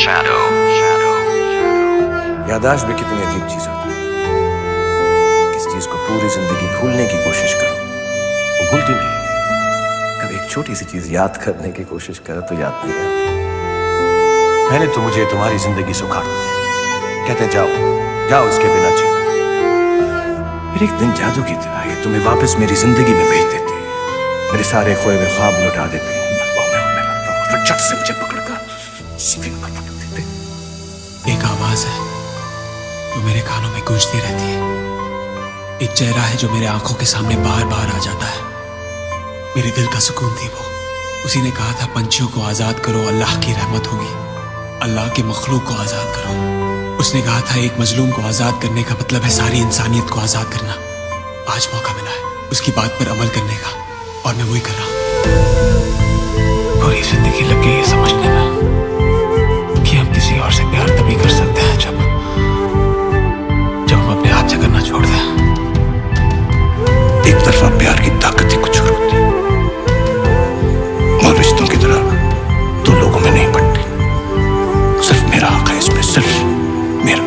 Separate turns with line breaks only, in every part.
shadow.
याददाश्त भी कितनी अजीब चीज होती है। किस चीज को पूरी जिंदगी भूलने की कोशिश करो वो भूलती नहीं। कभी एक छोटी सी चीज याद करने की कोशिश करो तो याद नहीं आती। मैंने तो मुझे तुम्हारी जिंदगी सुखाड़ दी। कहते जाओ जाओ इसके बिना जियो। फिर एक दिन जादू की तरह ये तुम्हें वापस मेरी जिंदगी में भेज देते, मेरे सारे खोए हुए ख्वाब लौटा देते, फिर झट से मुझे पकड़कर सीधे ऊपर पटक देते।
एक आवाज है जो मेरे कानों में गूंजती रहती है। एक चेहरा है जो मेरे आंखों के सामने बार बार आ जाता है। मेरे दिल का सुकून थी वो। उसी ने कहा था पंछियों को आजाद करो, अल्लाह की रहमत होगी। अल्लाह के मखलूक को आजाद करो। उसने कहा था एक मजलूम को आजाद करने का मतलब है सारी इंसानियत को आजाद करना। आज मौका मिला है उसकी बात पर अमल करने का और मैं वही कर रहा हूं। पूरी जिंदगी लग गई है समझने में कि हम किसी और से प्यार तभी कर सकते हैं जब हम अपने हाथ से करना छोड़ दें।
एक तरफा प्यार की ताकत ही कुछ और होती है और रिश्तों की तरह दो लोगों में नहीं पड़ती। सिर्फ मेरा हक है इसमें, सिर्फ मेरा।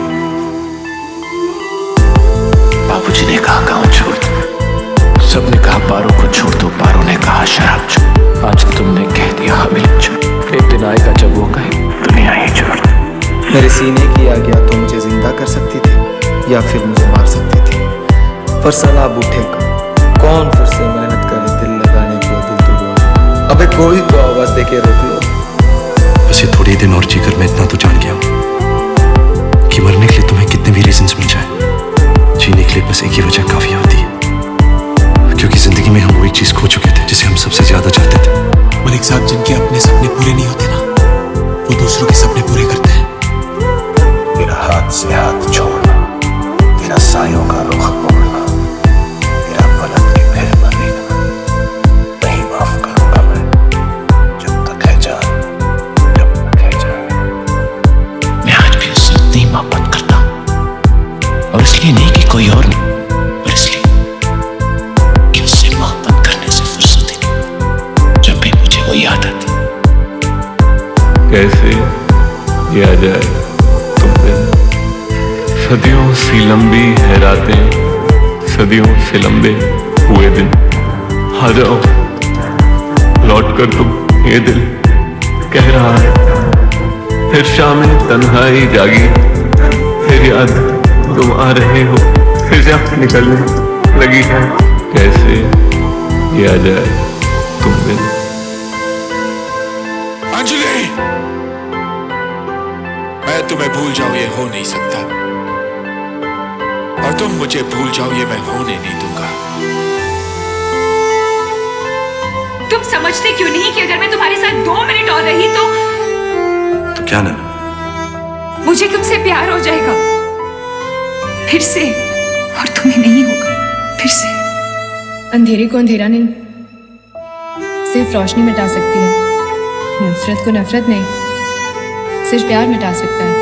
बाबूजी ने कहा गांव छोड़ दो, सबने कहा पारो को छोड़ दो, पारो ने कहा शराब छोड़। आज तुमने कह दिया हवेली छोड़। एक दिन आएगा जब वो कहे दुनिया ही छोड़ दो।
मेरे सीने की आज्ञा तो मुझे जिंदा कर सकती थी या फिर मुझे मार सकती थी, पर सलाब उठेगा कौन फिर से मेहनत करे दिल लगाने को। दिल तो बोल अबे कोई तो आवाज दे के रोक लो।
बस ये थोड़े दिन और जीकर मैं इतना तो जान गया हूं कि मरने के लिए तुम्हें कितने भी रीजंस मिल जाए, जीने के लिए बस एक ही वजह काफी होती है। क्योंकि जिंदगी में हम वो एक चीज खो चुके थे जिसे हम सबसे ज्यादा चाहते थे।
मलिक साहब, जिनके अपने सपने पूरे नहीं होते ना, वो दूसरों के सपने पूरे करते हैं।
मेरा हाथ से हाथ छोड़ना, मेरा सायों का रुख मोड़ना, मेरा पलक की मेहरबानी का नहीं माफ करूंगा मैं जब तक है जान, जब तक है जान।
मैं आज भी उससे उतनी मोहब्बत करता हूं, और इसलिए नहीं कि कोई और नहीं, पर इसलिए कि उससे मोहब्बत करने से फुर्सत ही नहीं जब भी मुझे वो याद आती।
कैसे किया जाए तुमने सदियों सी लंबी है रातें, सदियों से लंबे हुए दिन। आ जाओ लौट कर तुम, ये दिल कह रहा है। फिर शामें तन्हाई जागी, फिर याद तुम आ रहे हो, फिर जब निकलने लगी है। कैसे किया जाए तुमने।
अंजलि, मैं तुम्हें भूल जाऊं ये हो नहीं सकता, और तुम मुझे भूल जाओ ये मैं होने नहीं दूंगा।
तुम समझते क्यों नहीं कि अगर मैं तुम्हारे साथ 2 मिनट और रही तो
क्या ना
मुझे तुमसे प्यार हो जाएगा फिर से, और तुम्हें नहीं होगा फिर से।
अंधेरे को अंधेरा नहीं, सिर्फ रोशनी मिटा सकती है। नफरत को नफरत नहीं, सिर्फ प्यार मिटा सकता है।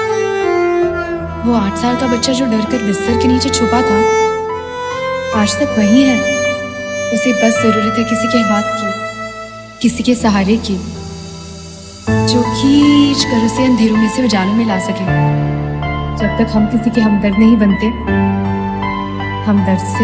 वो 8 साल का बच्चा जो डर कर बिस्तर के नीचे छुपा था, आज तक वही है। उसे बस जरूरत है किसी के बात की, किसी के सहारे की, जो खींच कर उसे अंधेरों में से उजालों में ला सके। जब तक हम किसी के हमदर्द नहीं बनते, हम दर्द से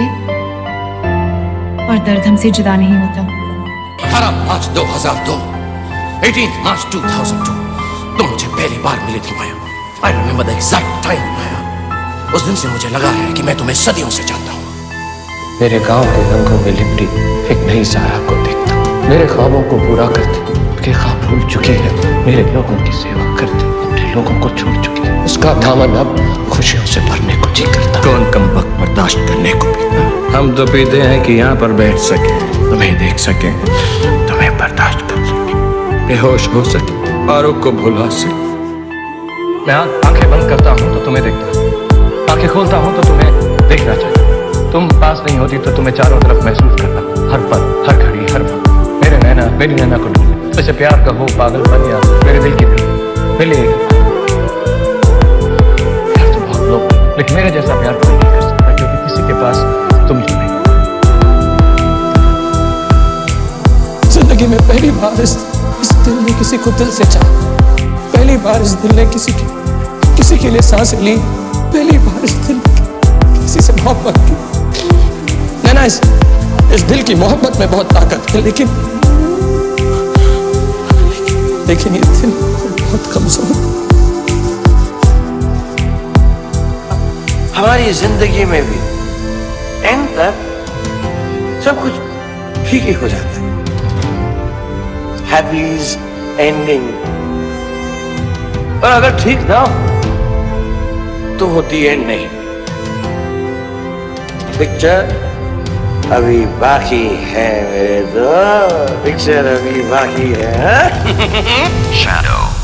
और दर्द हमसे जुदा नहीं होता।
18 मार्च 2002, 18 मार्च 2002 तुम मुझे पहली बार मिली थी माया। I remember the exact time माया। उस दिन से मुझे लगा है कि मैं तुम्हें सदियों से जानता हूँ।
मेरे गांव के रंगों में लिपटी एक नई सारा को देखता, मेरे ख्वाबों को पूरा करते, उनके ख्वाब भूल चुके हैं, मेरे लोगों की सेवा करते, अपने लोगों को छोड़ चुके हैं। उसका दामन अब खुशियों से भरने को जी करता।
कौन कम वक्त बर्दाश्त करने को पीता। हम तो पीते हैं कि यहाँ पर बैठ सके, तुम्हें देख सके, तुम्हें बर्दाश्त कर सके, बेहोश हो सके, फारूक को भुला सके।
मैं आंखें बंद करता हूँ तो तुम्हें देखता, आंखें खोलता हूँ तो तुम्हें देखना चाहिए। तुम पास नहीं होती तो तुम्हें चारों तरफ महसूस करता, हर पल, हर घड़ी, हर पल। मेरे नैना, मेरी नैना को ढूंढ, वैसे प्यार का हो पागलपन या मेरे दिल की दिल मिले। प्यार तो बहुत लोग, लेकिन मेरे जैसा प्यार कोई नहीं कर सकता, क्योंकि किसी के पास तुम ही नहीं। जिंदगी में पहली बार इस दिल ने किसी को दिल से चाहा।
पहली बार इस दिल ने किसी के लिए सांसें ली, पहली बार इस दिल ने किसी से मोहब्बत की। नैना, इस दिल की मोहब्बत में बहुत ताकत है, लेकिन ये दिल बहुत कमजोर।
हमारी जिंदगी में भी एंड तक सब कुछ ठीक ही हो जाता है। Happies ending. और अगर ठीक ना हो तो होती एंड नहीं। पिक्चर अभी बाकी है मेरे दोस्त, पिक्चर अभी बाकी है।
Shadow.